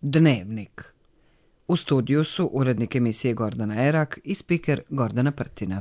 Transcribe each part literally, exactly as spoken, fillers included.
Dnevnik. U studiju su urednik emisije Gordana Erak i spiker Gordana Prtina.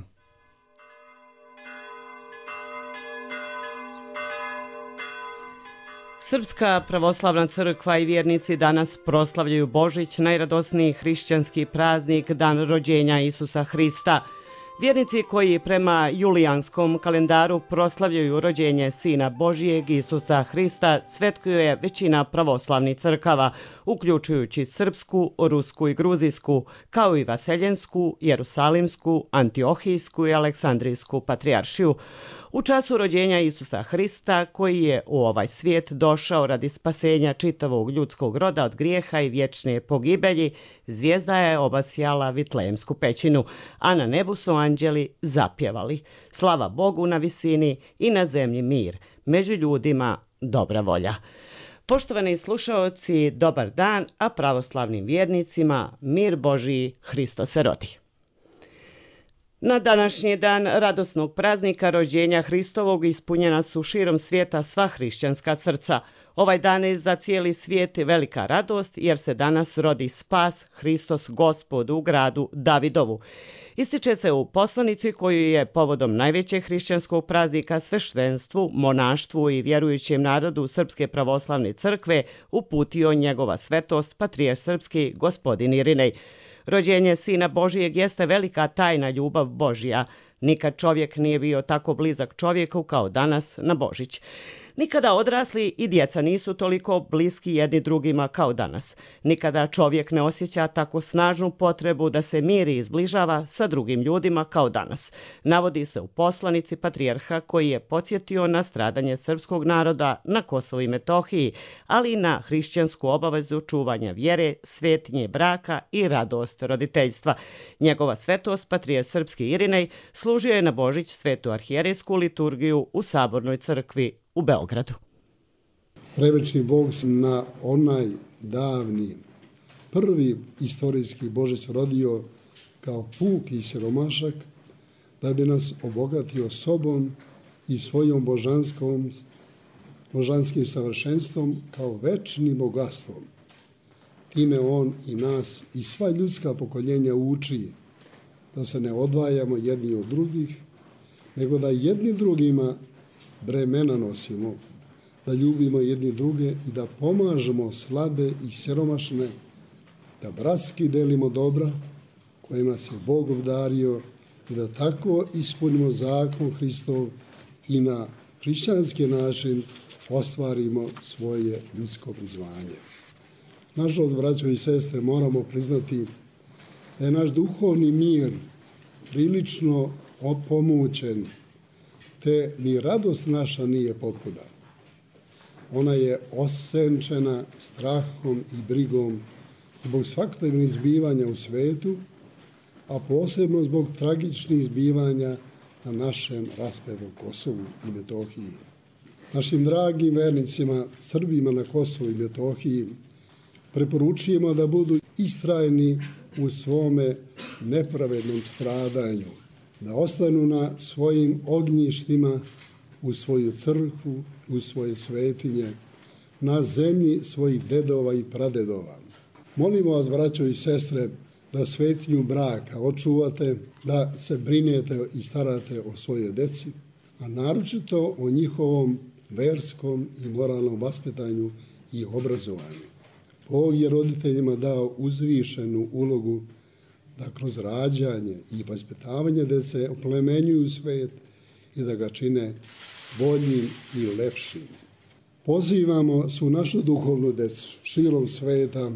Srpska pravoslavna crkva i vjernici danas proslavljaju Božić, najradosniji hrišćanski praznik, dan rođenja Isusa Hrista. Vjernici koji prema julijanskom kalendaru proslavljaju rođenje Sina Božijeg Isusa Hrista svetkuje većina pravoslavnih crkava, uključujući srpsku, rusku i gruzijsku, kao i vaseljensku, jerusalimsku, antiohijsku i aleksandrijsku patrijaršiju. U času rođenja Isusa Hrista, koji je u ovaj svijet došao radi spasenja čitavog ljudskog roda od grijeha i vječne pogibelji, zvijezda je obasjala Vitlejemsku pećinu, a na nebu su anđeli zapjevali: slava Bogu na visini i na zemlji mir, među ljudima dobra volja. Poštovani slušaoci, dobar dan, a pravoslavnim vjernicima mir Božiji, Hristo se rodi. Na današnji dan radosnog praznika rođenja Hristovog ispunjena su širom svijeta sva hrišćanska srca. Ovaj dan je za cijeli svijet velika radost jer se danas rodi spas Hristos Gospod u gradu Davidovu. Ističe se u poslanici koju je povodom najvećeg hrišćanskog praznika sveštenstvu, monaštvu i vjerujućem narodu Srpske pravoslavne crkve uputio njegova svetost patrijarh srpski gospodin Irinej. Rođenje Sina Božijeg jeste velika tajna ljubav Božja. Nikad čovjek nije bio tako blizak čovjeku kao danas na Božić. Nikada odrasli i djeca nisu toliko bliski jedni drugima kao danas. Nikada čovjek ne osjeća tako snažnu potrebu da se miri i zbližava sa drugim ljudima kao danas. Navodi se u poslanici patrijarha koji je podsjetio na stradanje srpskog naroda na Kosovu i Metohiji, ali i na hrišćansku obavezu čuvanja vjere, svetinje braka i radost roditeljstva. Njegova svetost, patrijarh srpski Irinej, služio je na Božić svetu arhijerejsku liturgiju u Sabornoj crkvi u Beogradu. Prevečni Bog se na onaj davni, prvi istorijski Božić rodio kao puki siromašak da bi nas obogatio sobom i svojom božanskom, božanskim savršenstvom kao večnim bogatstvom. Time on i nas i sva ljudska pokoljenja uči da se ne odvajamo jedni od drugih, nego da jedni drugima bremena nosimo, da ljubimo jedni druge i da pomažemo slabe i siromašne, da bratski delimo dobra koje nas je Bog obdario i da tako ispunimo zakon Hristov i na hrišćanski način ostvarimo svoje ljudsko prizvanje. Nažalost, braćo i sestre, moramo priznati da je naš duhovni mir prilično opomućen, te ni radost naša nije potpuna. Ona je osenčena strahom i brigom zbog svakodnevnih zbivanja u svetu, a posebno zbog tragičnih zbivanja na našem raspetom Kosovu i Metohiji. Našim dragim vernicima, Srbima na Kosovu i Metohiji, preporučujemo da budu istrajni u svome nepravednom stradanju, da ostanu na svojim ognjištima, u svoju crkvu, u svoje svetinje, na zemlji svojih dedova i pradedova. Molimo vas, braćo i sestre, da svetinju braka očuvate, da se brinete i starate o svojoj deci, a naročito o njihovom verskom i moralnom vaspitanju i obrazovanju. Bog je roditeljima dao uzvišenu ulogu da kroz rađanje i vaspitavanje dece oplemenjuju svijet i da ga čine boljim i lepšim. Pozivamo svu našu duhovnu decu širom svijeta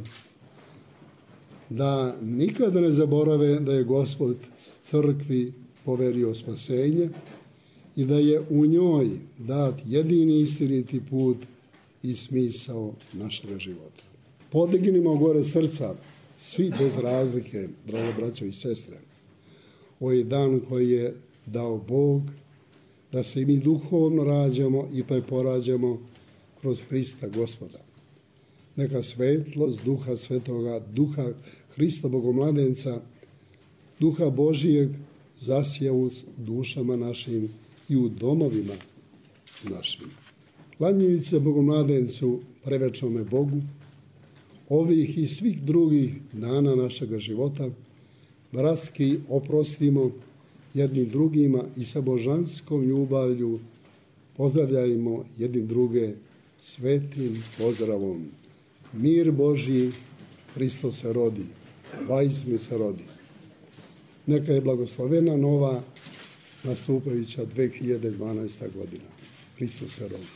da nikada ne zaborave da je Gospod crkvi poverio spasenje i da je u njoj dat jedini istiniti put i smisao našeg života. Podignimo gore srca, svi bez razlike, drago braćo i sestre. Ovo je dan koji je dao Bog da se i mi duhovno rađamo i preporađamo kroz Hrista Gospoda. Neka svetlost Duha Svetoga, Duha Hrista Bogomladenca, Duha Božijeg zasija u dušama našim i u domovima našim. Klanjajući se Bogomladencu, prevečnome Bogu, ovih i svih drugih dana našega života bratski oprostimo jednim drugima i sa božanskom ljubavlju pozdravljajmo jednim druge svetim pozdravom. Mir Božji, Hristos se rodi, vajsmi se rodi. Neka je blagoslovena nova nastupajuća dve hiljade dvanaesta godina. Hristos se rodi.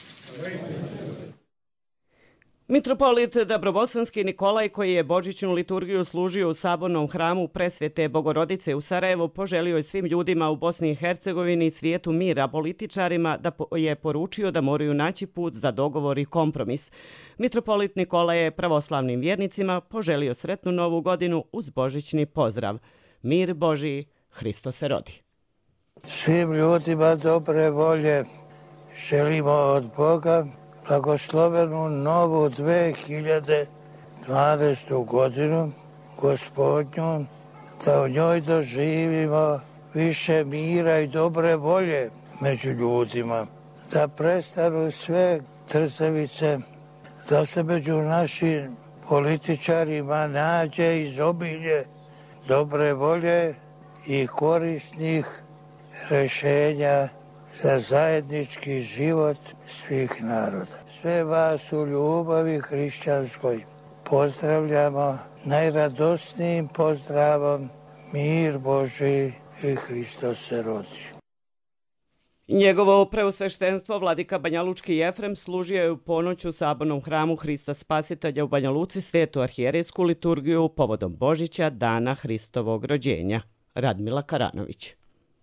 Mitropolit Dabrobosanski Nikolaj, koji je božićnu liturgiju služio u sabornom hramu Presvete Bogorodice u Sarajevu, poželio je svim ljudima u Bosni i Hercegovini i svijetu mira, političarima da je poručio da moraju naći put za dogovor i kompromis. Mitropolit Nikolaj je pravoslavnim vjernicima poželio sretnu novu godinu uz božićni pozdrav. Mir Božji, Hristos se rodi. Svim ljudima dobre volje želimo od Boga blagoslovenu novu dve hiljade dvanaestu godinu, Gospodnju, da u njoj doživimo više mira i dobre volje među ljudima, da prestanu sve trzavice, da se među našim političarima nađe izobilje dobre volje i korisnih rješenja za zajednički život svih naroda. Sve vas u ljubavi hrišćanskoj pozdravljamo najradosnijim pozdravom. Mir Božji i Hristos se rodi. Njegovo preosveštenstvo vladika Banjalučki Jefrem služio je u ponoć u sabornom hramu Hrista Spasitelja u Banja Luci svetu arhijerejsku liturgiju povodom Božića, dana Hristovog rođenja. Radmila Karanović.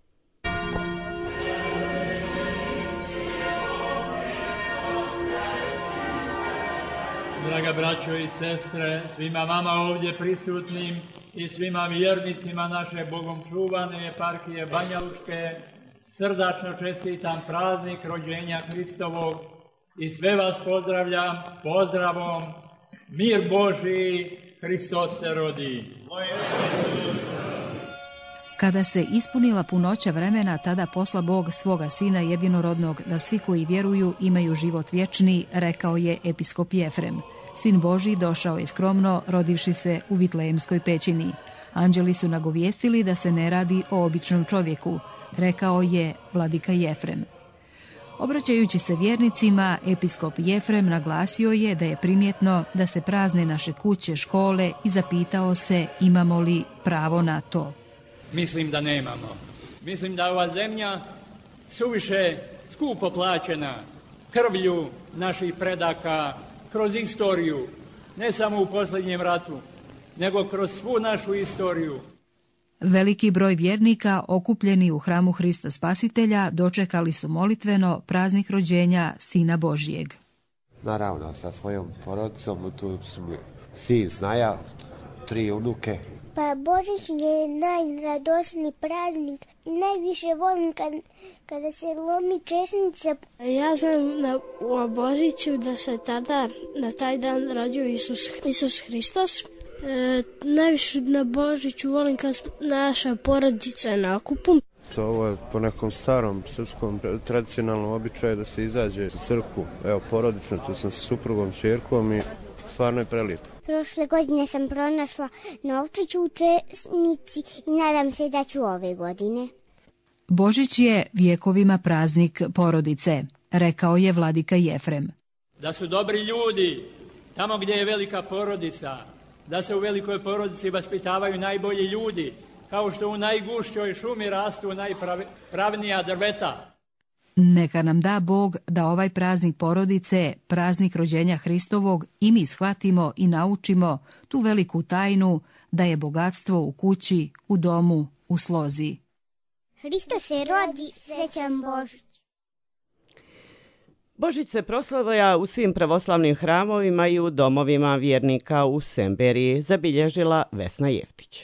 Draga braćo i sestre, svima vama ovdje prisutnim i svima vjernicima naše Bogom čuvane eparhije Banjalučke, srdačno čestitam praznik rođenja Hristovog i sve vas pozdravljam pozdravom Mir Božji, Hristos se rodi. Kada se ispunila punoća vremena, tada posla Bog svoga Sina jedinorodnog, da svi koji vjeruju imaju život vječni, rekao je episkop Jefrem. Sin Božji došao je skromno, rodivši se u Vitlejemskoj pećini. Anđeli su nagovijestili da se ne radi o običnom čovjeku, rekao je vladika Jefrem. Obraćajući se vjernicima, episkop Jefrem naglasio je da je primjetno da se prazne naše kuće, škole i zapitao se imamo li pravo na to. Mislim da nemamo. Mislim da ova zemlja suviše skupo plaćena krvlju naših predaka kroz istoriju, ne samo u posljednjem ratu, nego kroz svu našu istoriju. Veliki broj vjernika okupljeni u hramu Hrista Spasitelja dočekali su molitveno praznik rođenja Sina Božjeg. Naravno, sa svojom porodicom, tu su mi sin Snaja, tri unuke. Pa Božić je najradosniji praznik. Najviše volim kad, kada se lomi česnica. Ja znam na, u Božiću da se tada, na taj dan rodio Isus, Isus Hristos. E, najviše na Božiću volim kad naša porodica je na okupu. To ovo je po nekom starom srpskom tradicionalnom običaju da se izađe u crkvu. Evo, porodično, tu sam sa suprugom, ćerkom i stvarno je prelijepo. Prošle godine sam pronašla novčić u česnici i nadam se da ću ove godine. Božić je vjekovima praznik porodice, rekao je vladika Jefrem. Da su dobri ljudi tamo gdje je velika porodica, da se u velikoj porodici vaspitavaju najbolji ljudi, kao što u najgušćoj šumi rastu najpravnija drveta. Neka nam da Bog da ovaj praznik porodice, praznik rođenja Hristovog, i mi shvatimo i naučimo tu veliku tajnu da je bogatstvo u kući, u domu, u slozi. Hristos se rodi, srećan Božić. Božić se proslavlja u svim pravoslavnim hramovima i u domovima vjernika u Semberiji, zabilježila Vesna Jeftić.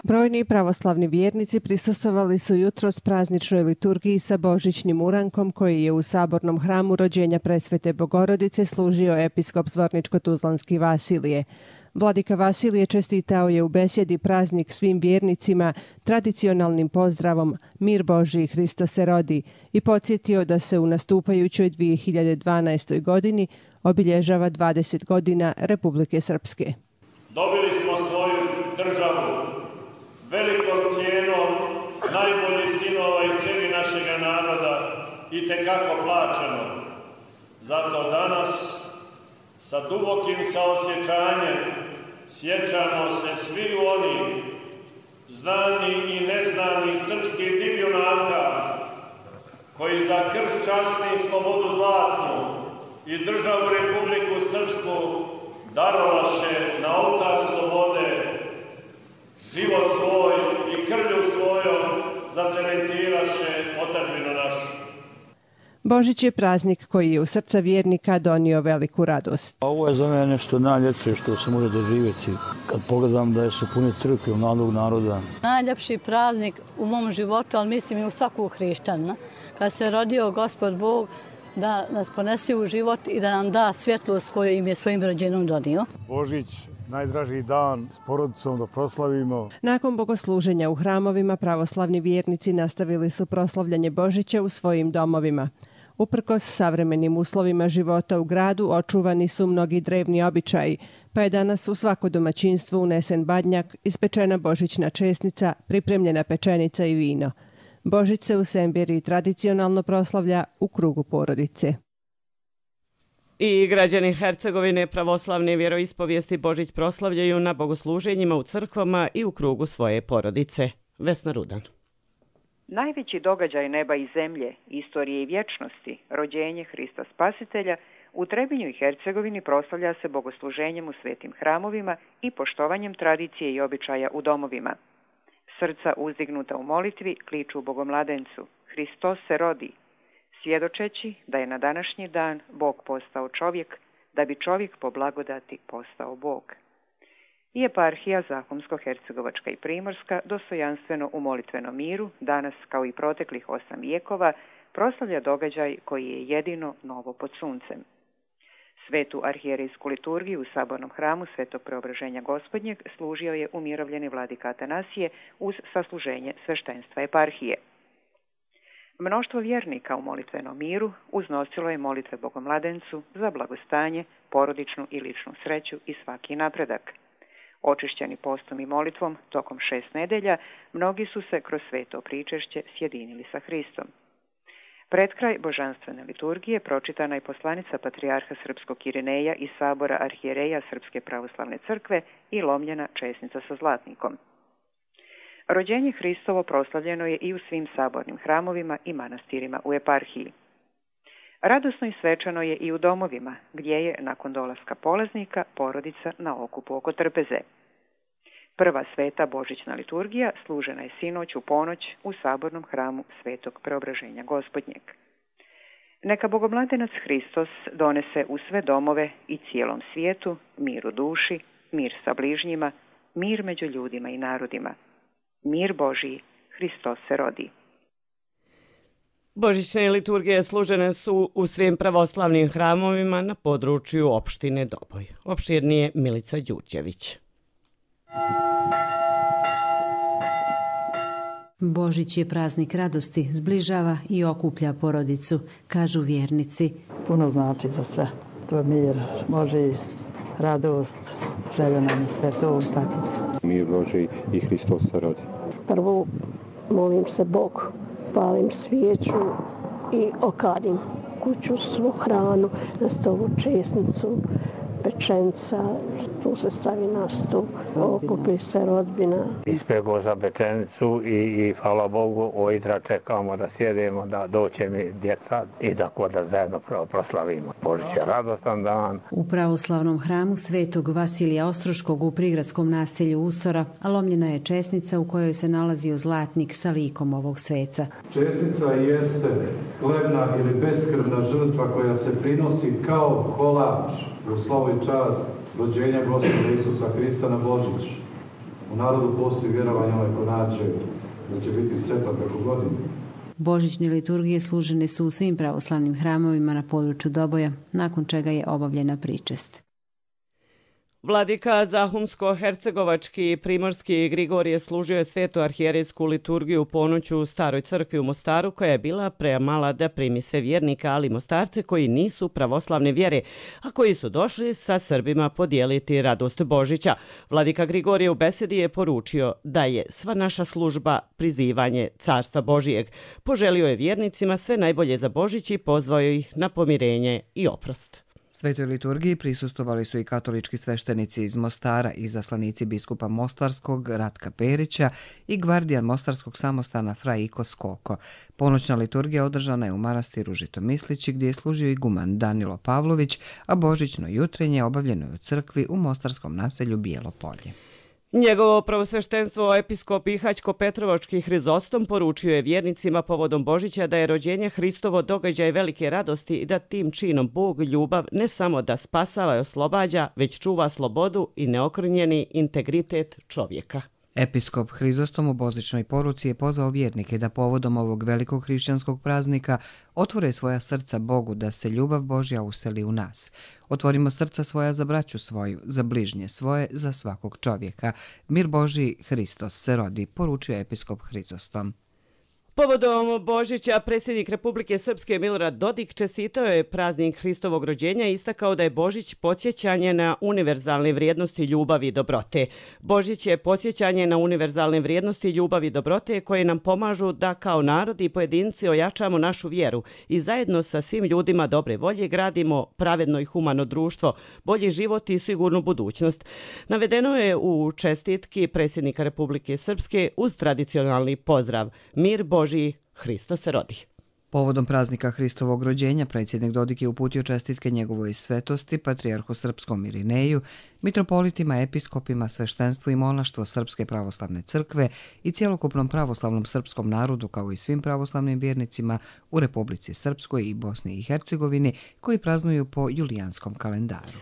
Brojni pravoslavni vjernici prisustvovali su jutros prazničnoj liturgiji sa božićnim urankom koji je u sabornom hramu rođenja Presvete Bogorodice služio episkop Zvorničko-Tuzlanski Vasilije. Vladika Vasilije čestitao je u besjedi praznik svim vjernicima tradicionalnim pozdravom Mir Božji, Hristos se rodi i podsjetio da se u nastupajućoj dvije hiljade dvanaestoj godini obilježava dvadeset godina Republike Srpske. Dobili smo svoju državu velikom cijenom najboljih sinova i kćeri našega naroda i tekako plaćeno. Zato danas sa dubokim saosjećanjem sjećamo se svi oni znani i neznani srpskih divjunaka koji za krš časni i slobodu zlatnu i državu Republiku Srpsku darovaše na oltar slobode život svoj i krvlju svojom zacementiraše otadžbinu našu. Božić je praznik koji je u srca vjernika donio veliku radost. Ovo je za mene nešto najljepše što se može doživjeti. Kad pogledam da su puni crkve mladog naroda. Najljepši praznik u mom životu, ali mislim i u svakog hrišćana. Kad se rodio Gospod Bog, da nas ponese u život i da nam da svjetlost koju im je svojim rođenom donio. Božić, najdražiji dan s porodicom da proslavimo. Nakon bogosluženja u hramovima, pravoslavni vjernici nastavili su proslavljanje Božića u svojim domovima. Uprkos savremenim uslovima života u gradu očuvani su mnogi drevni običaji, pa je danas u svako domaćinstvo unesen badnjak, ispečena božićna česnica, pripremljena pečenica i vino. Božić se u Semberiji tradicionalno proslavlja u krugu porodice. I građani Hercegovine pravoslavne vjeroispovijesti Božić proslavljaju na bogosluženjima u crkvama i u krugu svoje porodice. Vesna Rudan. Najveći događaj neba i zemlje, istorije i vječnosti, rođenje Hrista Spasitelja, u Trebinju i Hercegovini proslavlja se bogosluženjem u svetim hramovima i poštovanjem tradicije i običaja u domovima. Srca uzdignuta u molitvi kliču Bogomladencu, Hristos se rodi, svjedočeći da je na današnji dan Bog postao čovjek, da bi čovjek po blagodati postao Bog. I eparhija Zahumsko-Hercegovačka i Primorska dostojanstveno u molitvenom miru, danas kao i proteklih osam vijekova, proslavlja događaj koji je jedino novo pod suncem. Svetu arhijerejsku liturgiju u sabornom hramu Svetog Preobraženja Gospodnjeg služio je umirovljeni vladika Atanasije uz sasluženje sveštenstva eparhije. Mnoštvo vjernika u molitvenom miru uznosilo je molitve Bogomladencu za blagostanje, porodičnu i ličnu sreću i svaki napredak. Očišćeni postom i molitvom tokom šest nedelja, mnogi su se kroz sveto pričešće sjedinili sa Hristom. Pred kraj božanstvene liturgije pročitana je poslanica patrijarha Srpskog Irineja i sabora arhijereja Srpske pravoslavne crkve i lomljena česnica sa zlatnikom. Rođenje Hristovo proslavljeno je i u svim sabornim hramovima i manastirima u eparhiji. Radosno i svečano je i u domovima, gdje je, nakon dolaska polaznika, porodica na okupu oko trpeze. Prva sveta božićna liturgija služena je sinoć u ponoć u sabornom hramu Svetog Preobraženja Gospodnjeg. Neka Bogomladenac Hristos donese u sve domove i cijelom svijetu mir u duši, mir sa bližnjima, mir među ljudima i narodima. Mir Božji, Hristos se rodi. Božićne liturgije služene su u svim pravoslavnim hramovima na području opštine Doboj. Opširnije Milica Đurđević. Božić je praznik radosti, zbližava i okuplja porodicu, kažu vjernici. Puno znači za sve. To je mir, može i radost, želja nam sve to tako. Mir Božji i Hristos se rodi. Prvo molim se Bogu, palim svijeću i okadim kuću, svu hranu, na stolu česnicu, pečenca, tu se stavi na stol, okupi se rodbina. Ispeko za pečenicu i, i hvala Bogu, ujutro čekamo da sjedemo, da doće mi djeca i da da zajedno proslavimo. Božić je radostan dan. U pravoslavnom hramu Svetog Vasilija Ostroškog u prigradskom naselju Usora lomljena je česnica u kojoj se nalazio zlatnik sa likom ovog sveca. Česnica jeste klevna ili beskrvna žrtva koja se prinosi kao kolač u slavu i čast rođenja Gospoda Isusa Hrista na Božić. U narodu postoji vjerovanje onaj ko nađe da će biti sretan preko godine. Božićne liturgije služene su u svim pravoslavnim hramovima na području Doboja, nakon čega je obavljena pričest. Vladika Zahumsko-hercegovački primorski Grigorije služio je svetu arhijerejsku liturgiju ponoću u Staroj crkvi u Mostaru, koja je bila premala da primi sve vjernike, ali Mostarce koji nisu pravoslavne vjere, a koji su došli sa Srbima podijeliti radost Božića. Vladika Grigorije u besedi je poručio da je sva naša služba prizivanje Carstva Božijeg. Poželio je vjernicima sve najbolje za Božić i pozvao ih na pomirenje i oprost. Svetoj liturgiji prisustvovali su i katolički sveštenici iz Mostara, izaslanici biskupa Mostarskog Ratka Perića i gvardijan Mostarskog samostana fra Iko Skoko. Ponoćna liturgija održana je u manastiru Žitomislići, gdje je služio iguman Danilo Pavlović, a božićno jutrenje obavljeno je u crkvi u mostarskom naselju Bijelo Polje. Njegovo pravosveštenstvo episkop Ihać-Petrovački Hrizostom poručio je vjernicima povodom Božića da je rođenje Hristovo događaj velike radosti i da tim činom Bog ljubav ne samo da spasava i oslobađa, već čuva slobodu i neokrnjeni integritet čovjeka. Episkop Hrizostom u božićnoj poruci je pozvao vjernike da povodom ovog velikog hrišćanskog praznika otvore svoja srca Bogu, da se ljubav Božja useli u nas. Otvorimo srca svoja za braću svoju, za bližnje svoje, za svakog čovjeka. Mir Božji, Hristos se rodi, poručio episkop Hrizostom. Povodom Božića predsjednik Republike Srpske Milorad Dodik čestitao je praznik Hristovog rođenja i istakao da je Božić podsjećanje na univerzalne vrijednosti ljubavi i dobrote. Božić je podsjećanje na univerzalne vrijednosti ljubavi i dobrote koje nam pomažu da kao narod i pojedinci ojačamo našu vjeru i zajedno sa svim ljudima dobre volje gradimo pravedno i humano društvo, bolji život i sigurnu budućnost. Navedeno je u čestitki predsjednika Republike Srpske uz tradicionalni pozdrav Mir Božji, Hristos se rodi. Povodom praznika Hristovog rođenja predsjednik Dodik je uputio čestitke njegovoj svetosti, patrijarhu srpskom Irineju, mitropolitima, episkopima, sveštenstvu i monaštvo Srpske pravoslavne crkve i cjelokupnom pravoslavnom srpskom narodu, kao i svim pravoslavnim vjernicima u Republici Srpskoj i Bosni i Hercegovini koji praznuju po julijanskom kalendaru.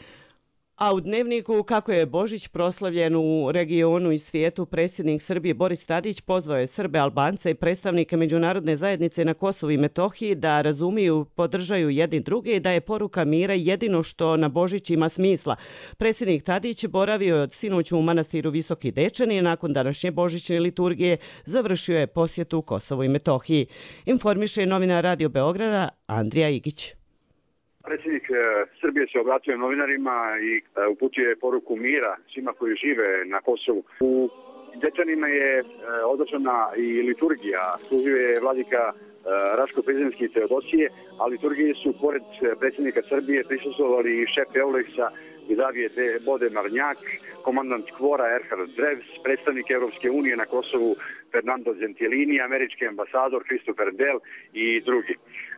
A u dnevniku kako je Božić proslavljen u regionu i svijetu, predsjednik Srbije Boris Tadić pozvao je Srbe, Albance i predstavnike međunarodne zajednice na Kosovu i Metohiji da razumiju, podržaju jedni druge i da je poruka mira jedino što na Božić ima smisla. Predsjednik Tadić boravio je od sinoć u manastiru Visoki Dečani i nakon današnje božićne liturgije završio je posjetu Kosovu i Metohiji. Informiše novinar Radio Beograda Andrija Igić. Predsjednik Srbije se obratio novinarima i uputio je poruku mira svima koji žive na Kosovu. U Dečanima je održana i liturgija, služio je vladika Raško-Prizrenski i Teodosije, a liturgiji su pored predsjednika Srbije prisustvovali i šef Euleksa Vidavije Bode Marnjak, komandant Kvora Erhard Drevs, predstavnik Evropske unije na Kosovu Fernando Gentilini, američki ambasador Christopher Dell i drugi.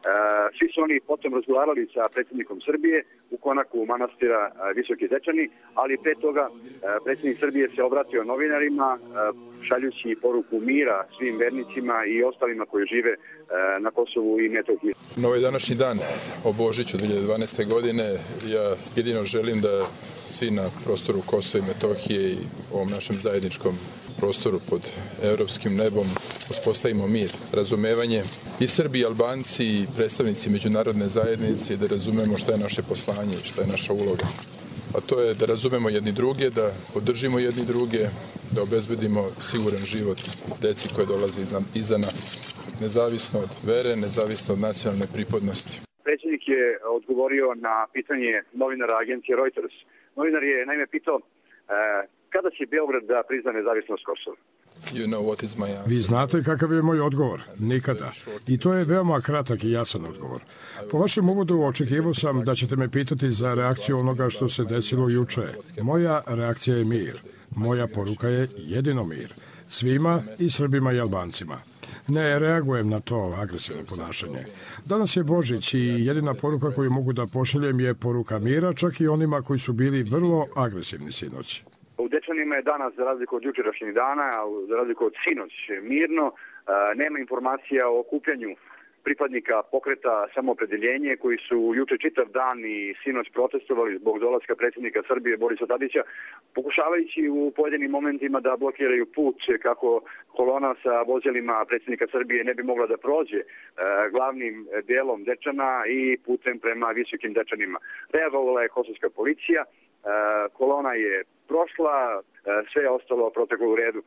Svi su oni potom razgovarali sa predsjednikom Srbije u konaku manastira Visoki Dečani, ali pre toga predsjednik Srbije se obratio novinarima šaljući poruku mira svim vernicima i ostalima koji žive na Kosovu i Metohiji. Na ovaj današnji dan o Božiću dvije hiljade dvanaeste. godine ja jedino želim da svi na prostoru Kosova i Metohije i ovom našem zajedničkom prostoru pod evropskim nebom uspostavimo mir, razumevanje i Srbi i Albanci i predstavnici međunarodne zajednice da razumemo šta je naše poslanje i šta je naša uloga. A to je da razumemo jedni druge, da podržimo jedni druge, da obezbedimo siguran život deci koje dolaze iza nas. Nezavisno od vere, nezavisno od nacionalne pripadnosti. Predsjednik je odgovorio na pitanje novinara agencije Reuters. Novinar je naime pitao e, kada će Beograd da prizna nezavisnost Kosova. You know what is my Vi znate kakav je moj odgovor? Nikada. I to je veoma kratak i jasan odgovor. Po vašem uvodu očekivao sam da ćete me pitati za reakciju onoga što se desilo juče. Moja reakcija je mir. Moja poruka je jedino mir. Svima i Srbima i Albancima. Ne reagujem na to agresivno ponašanje. Danas je Božić i jedina poruka koju mogu da pošaljem je poruka mira, čak i onima koji su bili vrlo agresivni sinoć. U Dečanima je danas, za razliku od jučerašnjih dana, za razliku od sinoć, mirno. Nema informacija o okupljanju pripadnika pokreta Samoopredeljenje koji su juče čitav dan i sinoć protestovali zbog dolaska predsjednika Srbije Borisa Tadića, pokušavajući u pojedinim momentima da blokiraju put kako kolona sa vozilima predsjednika Srbije ne bi mogla da prođe glavnim delom Dečana i putem prema Visokim Dečanima. Reagovala je kosovska policija, kolona je prošla, sve je ostalo proteklo u redu.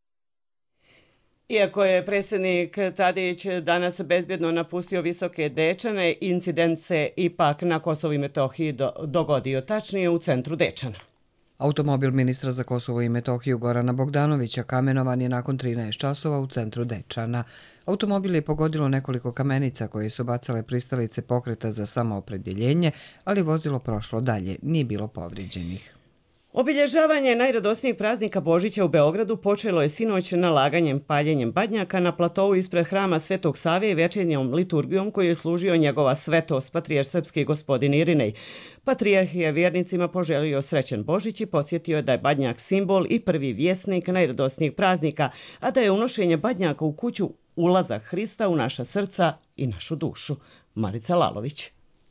Iako je predsjednik Tadić danas bezbjedno napustio Visoke Dečane, incident se ipak na Kosovu i Metohiji do, dogodio, tačnije u centru Dečana. Automobil ministra za Kosovo i Metohiju Gorana Bogdanovića kamenovan je nakon trinaest časova u centru Dečana. Automobil je pogodilo nekoliko kamenica koje su bacale pristalice pokreta za samoopredjeljenje, ali vozilo prošlo dalje, nije bilo povrijeđenih. Obilježavanje najradosnijeg praznika Božića u Beogradu počelo je sinoć nalaganjem paljenjem badnjaka na platovu ispred hrama Svetog Save i večernjom liturgijom koju je služio njegova svetost, patrijarh srpski gospodin Irinej. Patrijarh je vjernicima poželio srećan Božić i podsjetio je da je badnjak simbol i prvi vjesnik najradosnijeg praznika, a da je unošenje badnjaka u kuću ulazak Hrista u naša srca i našu dušu. Marica Lalović.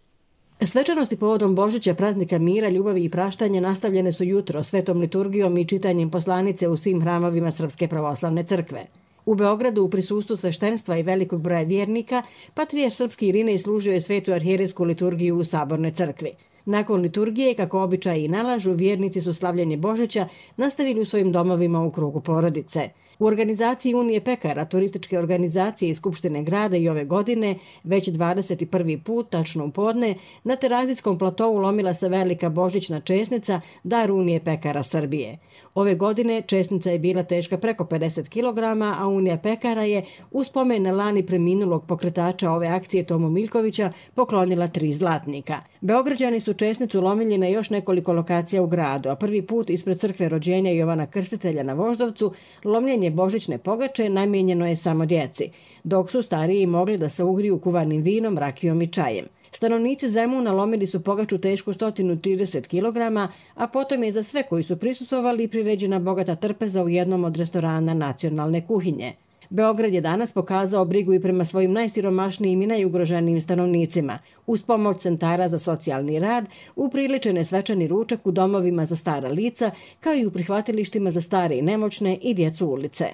Svečanosti povodom Božića, praznika mira, ljubavi i praštanja nastavljene su jutro svetom liturgijom i čitanjem poslanice u svim hramovima Srpske pravoslavne crkve. U Beogradu u prisustvu sveštenstva i velikog broja vjernika, patrijarh srpski Irinej služio je svetu arhijerejsku liturgiju u Sabornoj crkvi. Nakon liturgije, kako običaji i nalažu, vjernici su slavljenje Božića nastavili u svojim domovima u krugu porodice. U organizaciji Unije pekara, turističke organizacije i Skupštine grada i ove godine, već dvadeset prvi put, tačno u podne, na Terazijskom platovu lomila se velika božićna česnica, dar Unije pekara Srbije. Ove godine česnica je bila teška preko pedeset kilograma, a Unija pekara je, u spomen na lani preminulog pokretača ove akcije Tomu Miljkovića, poklonila tri zlatnika. Beograđani su česnicu lomili na još nekoliko lokacija u gradu, a prvi put ispred crkve rođenja Jovana Krstitelja na Voždovcu lomljenje božićne pogače namijenjeno je samo djeci, dok su stariji mogli da se ugriju kuvanim vinom, rakijom i čajem. Stanovnici Zemuna lomili su pogaču tešku sto trideset kilograma, a potom je za sve koji su prisustvovali priređena bogata trpeza u jednom od restorana nacionalne kuhinje. Beograd je danas pokazao brigu i prema svojim najsiromašnijim i najugroženijim stanovnicima. Uz pomoć centara za socijalni rad upriličen je svečani ručak u domovima za stara lica, kao i u prihvatilištima za stare i nemoćne i djecu ulice.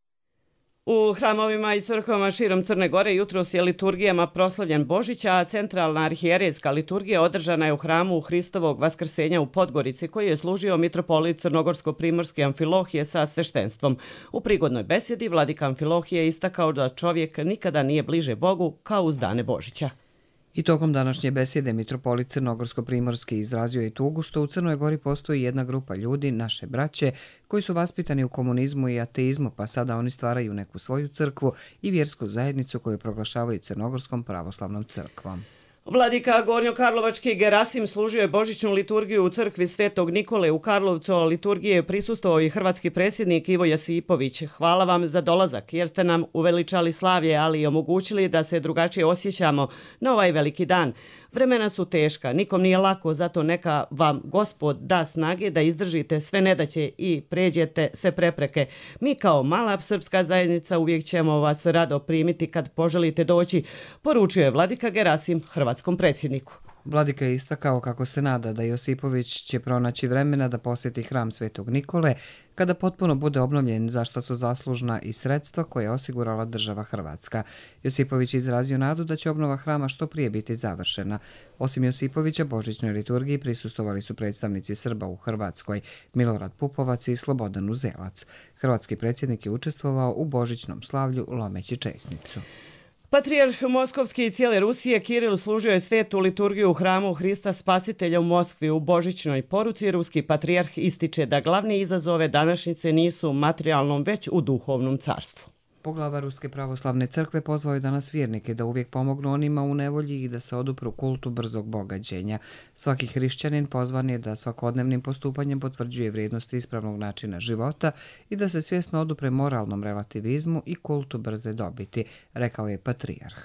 U hramovima i crkvama širom Crne Gore jutros je liturgijama proslavljen Božić, a centralna arhijerejska liturgija održana je u hramu Hristovog vaskrsenja u Podgorici, koji je služio mitropolit Crnogorsko-primorske Amfilohije sa sveštenstvom. U prigodnoj besjedi vladika Amfilohije je istakao da čovjek nikada nije bliže Bogu kao uz dane Božića. I tokom današnje besjede mitropolit Crnogorsko-primorski izrazio je tugu što u Crnoj Gori postoji jedna grupa ljudi, naše braće, koji su vaspitani u komunizmu i ateizmu, pa sada oni stvaraju neku svoju crkvu i vjersku zajednicu koju proglašavaju Crnogorskom pravoslavnom crkvom. Vladika Gornjokarlovački Gerasim služio je božićnu liturgiju u crkvi Svetog Nikole u Karlovcu, a liturgije je prisustvovao i hrvatski predsjednik Ivo Josipović. Hvala vam za dolazak jer ste nam uveličali slavlje, ali i omogućili da se drugačije osjećamo na ovaj veliki dan. Vremena su teška, nikom nije lako, zato neka vam Gospod da snage da izdržite sve nedaće i pređete sve prepreke. Mi kao mala srpska zajednica uvijek ćemo vas rado primiti kad poželite doći, poručio je vladika Gerasim hrvatskom predsjedniku. Vladika je istakao kako se nada da Josipović će pronaći vremena da posjeti hram Svetog Nikole kada potpuno bude obnovljen, za što su zaslužna i sredstva koje je osigurala država Hrvatska. Josipović je izrazio nadu da će obnova hrama što prije biti završena. Osim Josipovića, božićnoj liturgiji prisustvovali su predstavnici Srba u Hrvatskoj, Milorad Pupovac i Slobodan Uzelac. Hrvatski predsjednik je učestvovao u božićnom slavlju lomeći česnicu. Patrijarh Moskovski i cijele Rusije Kiril služio je svetu liturgiju u hramu Hrista Spasitelja u Moskvi. U božićnoj poruci ruski patrijarh ističe da glavni izazove današnjice nisu u materijalnom, već u duhovnom carstvu. Poglava Ruske pravoslavne crkve pozvao je danas vjernike da uvijek pomognu onima u nevolji i da se odupru kultu brzog bogaćenja. Svaki hrišćanin pozvan je da svakodnevnim postupanjem potvrđuje vrijednosti ispravnog načina života i da se svjesno odupre moralnom relativizmu i kultu brze dobiti, rekao je patrijarh.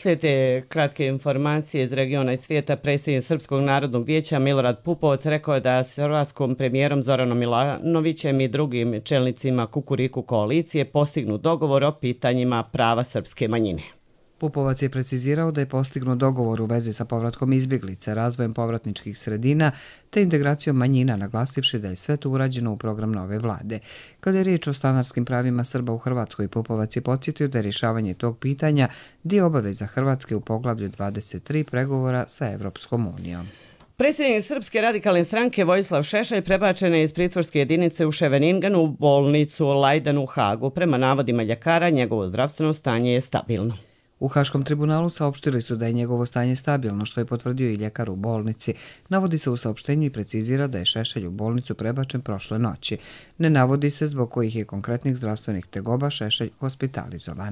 Sve te kratke informacije iz regiona i svijeta predsjednik Srpskog narodnog vijeća Milorad Pupovac rekao je da s hrvatskom premijerom Zoranom Milanovićem i drugim čelnicima Kukuriku koalicije postignu dogovor o pitanjima prava srpske manjine. Pupovac je precizirao da je postignut dogovor u vezi sa povratkom izbjeglica, razvojem povratničkih sredina te integracijom manjina, naglasivši da je sve to urađeno u program nove vlade. Kada je riječ o stanarskim pravima Srba u Hrvatskoj, Pupovac je podsjetio da je rješavanje tog pitanja dio obaveza Hrvatske u poglavlju dvadeset tri pregovora sa Evropskom unijom. Predsjednik Srpske radikalne stranke Vojislav Šešelj prebačen je iz pritvorske jedinice u Scheveningenu u bolnicu Leiden u Hagu. Prema navodima ljekara, njegovo zdravstveno stanje je stabilno. U Haškom tribunalu saopštili su da je njegovo stanje stabilno, što je potvrdio i ljekar u bolnici. Navodi se u saopštenju i precizira da je Šešelj u bolnicu prebačen prošle noći. Ne navodi se zbog kojih je konkretnih zdravstvenih tegoba Šešelj hospitalizovan.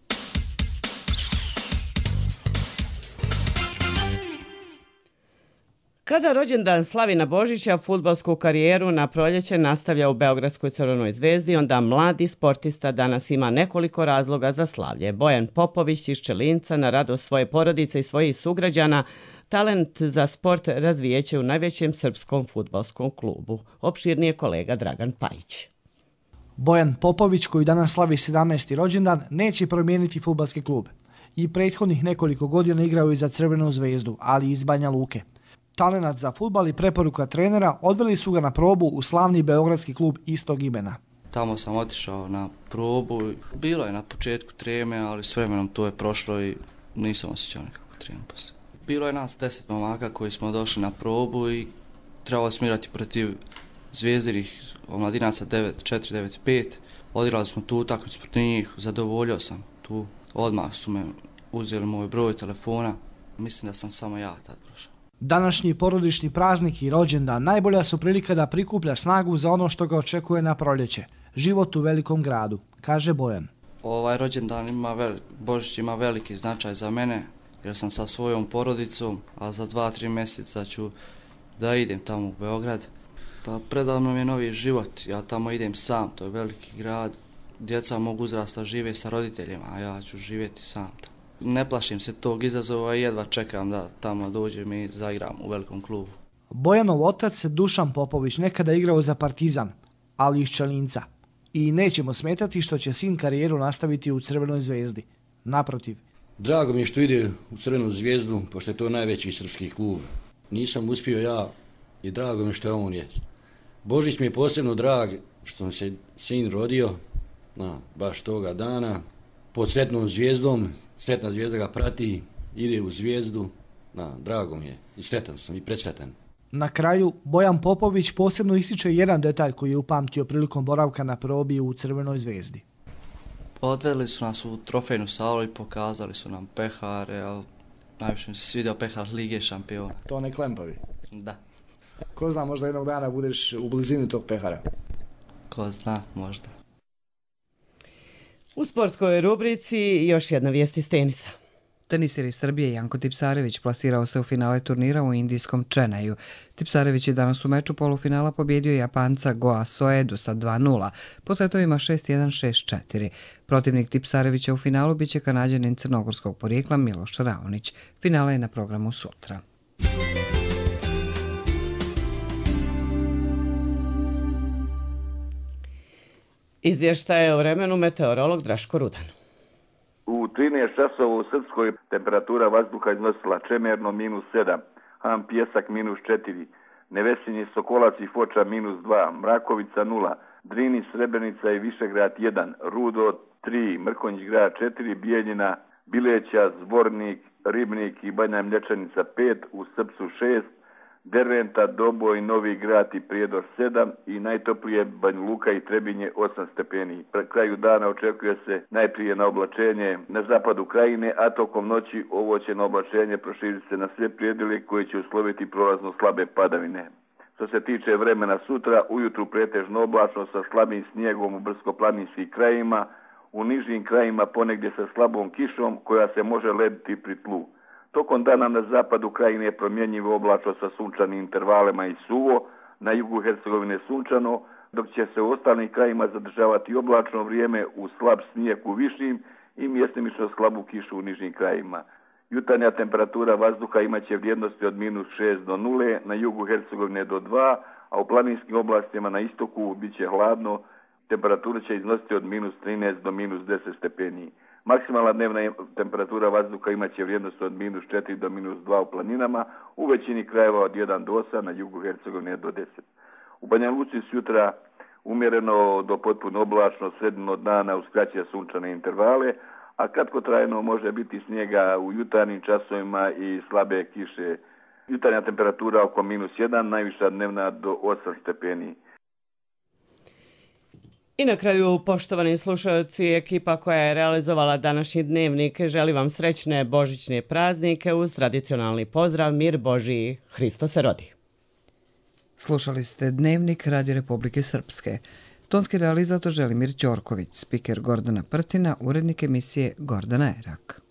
Kada rođendan Slavina Božića fudbalsku karijeru na proljeće nastavlja u Beogradskoj Crvenoj zvezdi, onda mladi sportista danas ima nekoliko razloga za slavlje. Bojan Popović iz Čelinca na radost svoje porodice i svojih sugrađana talent za sport razvijeće u najvećem srpskom fudbalskom klubu. Opširnije kolega Dragan Pajić. Bojan Popović, koji danas slavi sedamnaesti rođendan, neće promijeniti fudbalski klub. I prethodnih nekoliko godina igrao je za Crvenu zvezdu, ali i iz Banja Luke. Talenat za fudbal i preporuka trenera odveli su ga na probu u slavni beogradski klub istog imena. Tamo sam otišao na probu. Bilo je na početku treme, ali s vremenom to je prošlo i nisam osjećao nekako tremu poslije. Bilo je nas deset momaka koji smo došli na probu i trebalo smo igrati protiv zvijezdinih omladinaca devet četiri devet pet. Odigrali smo tu utakmicu protiv njih, zadovoljio sam tu. Odmah su me uzeli moj broj telefona. Mislim da sam samo ja tad prošao. Današnji porodični praznik i rođendan najbolja su prilika da prikuplja snagu za ono što ga očekuje na proljeće. Život u velikom gradu, kaže Bojan. Ovaj rođendan ima velik, Božić ima veliki značaj za mene jer sam sa svojom porodicom, a za dva, tri mjeseca ću da idem tamo u Beograd. Pa predavno mi je novi život, ja tamo idem sam, to je veliki grad. Djeca mog uzrasta žive sa roditeljima, a ja ću živjeti sam tamo. Ne plašim se tog izazova i jedva čekam da tamo dođem i zaigram u velikom klubu. Bojanov otac Dušan Popović nekada igrao za Partizan, ali iz Čelinca. I nećemo smetati što će sin karijeru nastaviti u Crvenoj zvezdi. Naprotiv. Drago mi je što ide u Crvenu zvezdu, pošto je to najveći srpski klub. Nisam uspio ja i drago mi je što on je. Božić mi je posebno drag što mi se sin rodio, na, baš toga dana. Pod sretnom zvijezdom, sretna zvijezda ga prati, ide u zvijezdu, na, drago mi je i sretan sam i predsretan. Na kraju, Bojan Popović posebno ističe jedan detalj koji je upamtio prilikom boravka na probi u Crvenoj zvezdi. Odvedli su nas u trofejnu salu i pokazali su nam pehare, ali najviše mi se svidio pehar Lige šampiona. To ne klempavi? Da. Ko zna, možda jednog dana budeš u blizini tog pehara? Ko zna, možda. U sportskoj rubrici još jedna vijest iz tenisa. Tenisir iz Srbije Janko Tipsarević plasirao se u finale turnira u indijskom Čenaju. Tipsarević je danas u meču polufinala pobjedio Japanca Goa Soedu sa dva nula, po setovima šest jedan šest četiri. Protivnik Tipsarevića u finalu biće Kanađanin crnogorskog porijekla Miloš Raonić. Finale je na programu sutra. Izvještaje o vremenu meteorolog Draško Rudan. U trinaest časova u Srpskoj temperatura vazduha iznosila Čemerno minus sedam, Ham Pjesak minus četiri, Nevesinje Sokolac i Foča minus dva, Mrakovica nula, Drini Srebrenica i Višegrad jedan, Rudo tri, Mrkonjić grad četiri, Bijeljina, Bileća, Zvornik, Ribnik i Banja Mlječanica pet, u Srpsu šest, Derventa, Doboj, Novi Grad i Prijedor sedam i najtoplije Banja Luka i Trebinje osam stepeni. Pre kraju dana očekuje se najprije na oblačenje na zapadu krajine, a tokom noći ovo će na oblačenje proširiti se na sve prijedele koji će usloviti prolazno slabe padavine. Što se tiče vremena sutra, ujutru pretežno oblačno sa slabim snijegom u brdsko-planinskim krajima, u nižim krajima ponegdje sa slabom kišom koja se može lediti pri tlu. Tokom dana na zapadu krajine je promjenjivo oblačno sa sunčanim intervalima i suvo, na jugu Hercegovine sunčano, dok će se u ostalim krajima zadržavati oblačno vrijeme u slab snijeg u višim i mjestimično slabu kišu u nižim krajima. Jutarnja temperatura vazduha imaće vrijednosti od minus šest do nule, na jugu Hercegovine do dva, a u planinskim oblastima na istoku bit će hladno, temperatura će iznositi od minus trinaest do minus deset stepeni. Maksimalna dnevna temperatura vazduha imaće vrijednost od minus četiri do minus dva u planinama, u većini krajeva od jedan do osam, na jugu Hercegovine do deset. U Banja Luci sutra umjereno do potpuno oblačno, sredino dana uz kraće sunčane intervale, a kratkotrajno može biti snijega u jutarnjim časovima i slabe kiše. Jutarnja temperatura oko minus jedan, najviša dnevna do osam stepeni. I na kraju, poštovani slušalci, ekipa koja je realizovala današnji dnevnik želi vam srećne božićne praznike uz tradicionalni pozdrav Mir Božiji, Hristo se rodi. Slušali ste dnevnik Radija Republike Srpske. Tonski realizator Želimir Ćorković, spiker Gordana Prtina, urednik emisije Gordana Erak.